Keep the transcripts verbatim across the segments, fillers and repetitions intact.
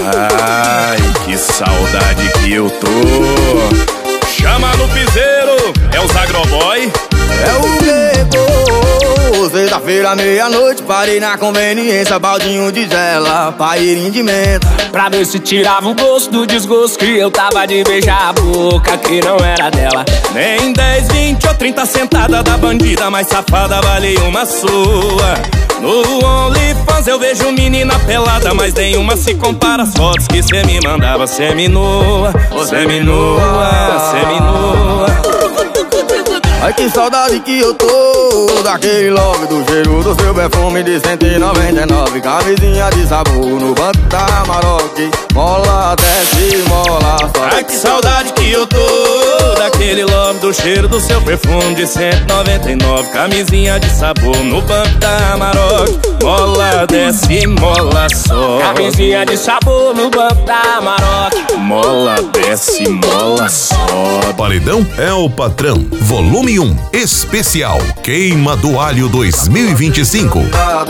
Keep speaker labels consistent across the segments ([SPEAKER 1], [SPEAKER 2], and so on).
[SPEAKER 1] Ai, que saudade que eu tô. Chama no piseiro, é os agroboy.
[SPEAKER 2] É o Bebo, sexta-feira, meia-noite, parei na conveniência, baldinho de gela, pairinho de menta,
[SPEAKER 3] pra ver se tirava o gosto do desgosto que eu tava de beijar a boca que não era dela.
[SPEAKER 1] Nem dez, vinte ou trinta sentada da bandida mais safada vale uma sua. No OnlyFans eu vejo menina pelada, mas nenhuma se compara às fotos que cê me mandava. Semi-nua, semi-nua, semi-nua.
[SPEAKER 2] Ai, que saudade que eu tô daquele love, do cheiro do seu perfume de cento e noventa e nove. Camisinha de sabor no banco da Maroc, mola, desce, mola, sobe.
[SPEAKER 1] Ai, que saudade que eu tô daquele love, do cheiro do seu perfume de cento e noventa e nove. Camisinha de sabor no banco da Maroc, mola, desce, mola, sobe.
[SPEAKER 3] Camisinha de sabor no banco da Maroc,
[SPEAKER 1] mola, desce, mola, sobe.
[SPEAKER 4] Paredão é o patrão, volume um, especial Queima do Alho dois mil e vinte e cinco.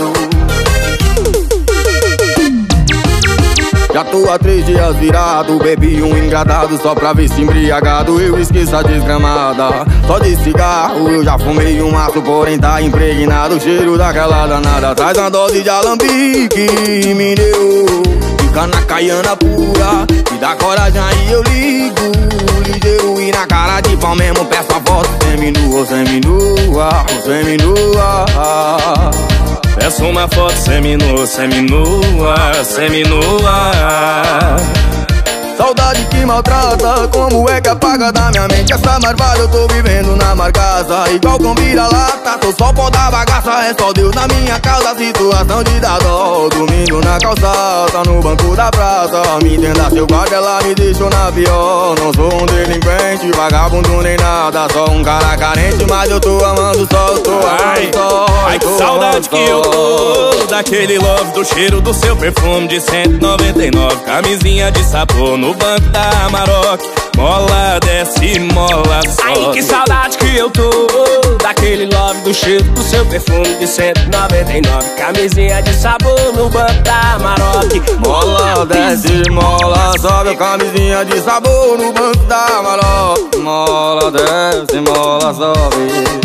[SPEAKER 2] Já tô há três dias virado, bebi um engradado só pra ver se embriagado eu esqueço a desgramada. Só de cigarro eu já fumei um maço, porém tá impregnado o cheiro daquela danada. Traz uma dose de alambique, me deu, fica na caiana pura, me dá coragem aí eu ligo, ligeiro e na cara de pau mesmo peço a foto semi-nua, semi-nua, semi-nua.
[SPEAKER 1] Peço uma foto seminua, seminua, seminua.
[SPEAKER 2] Saudade que maltrata, como é que apaga da minha mente essa marvada? Eu tô vivendo na marcaça, igual com vira-lata. Tô só pó da bagaça, é só Deus na minha causa. Situação de dar dó, domingo na calçada, no banco da praça. Me entenda, seu guarda, ela me deixou na pior. Não sou um delinquente, vagabundo nem nada, só um cara carente, mas eu tô amando só, eu tô
[SPEAKER 1] Ai,
[SPEAKER 2] amando só.
[SPEAKER 1] ai, que saudade que eu tô daquele love, do cheiro do seu perfume de cento e noventa e nove. Camisinha de sabor no banco da Maroc, mola, desce, mola, sobe.
[SPEAKER 3] ai, que saudade que eu tô daquele love, do cheiro do seu perfume de cento e noventa e nove. Camisinha de sabor no banco da Maroc,
[SPEAKER 2] mola, desce, mola, sobe. Camisinha de sabor no banco da Maroc, mola, desce, mola, sobe.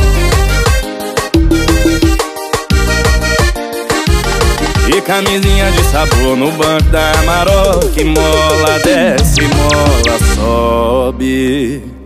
[SPEAKER 1] E camisinha de sabor no banco da Maroc, mola, desce, mola, sobe.